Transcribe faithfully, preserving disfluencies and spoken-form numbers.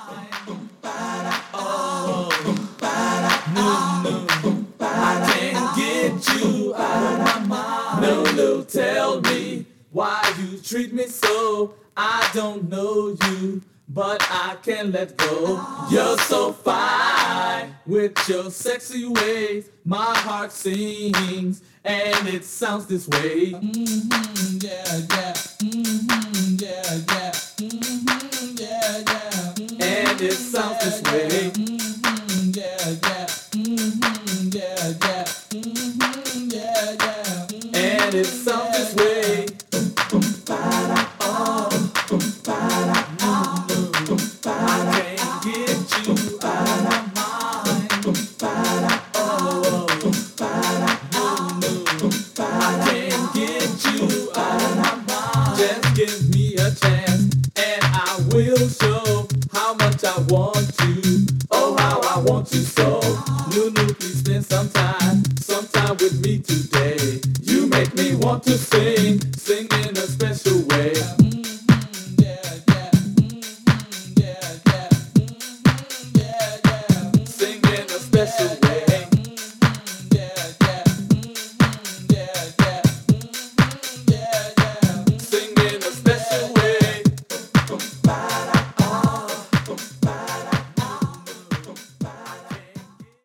Oh, no, no, I can't get you out of my mind. No, no, tell me why you treat me so. I don't know you, but I can't let go. You're so fine with your sexy ways. My heart sings and it sounds this way. Mm-hmm, yeah, yeah. Mm-hmm, yeah, yeah. Mm-hmm, yeah, yeah. And it sounds this way. Mm-hmm, yeah, yeah. Mm-hmm, yeah, yeah. Mm-hmm, yeah, yeah. And it sounds this way. I can't get you out of my mind. Oh, no, no, I can't get you out of my mind. Just give me a chance, and I will show how much I want you. Oh, how I want you so. Nunu, please spend some time, some time with me today. You make me want to sing, sing in a special way. Sing in a special way.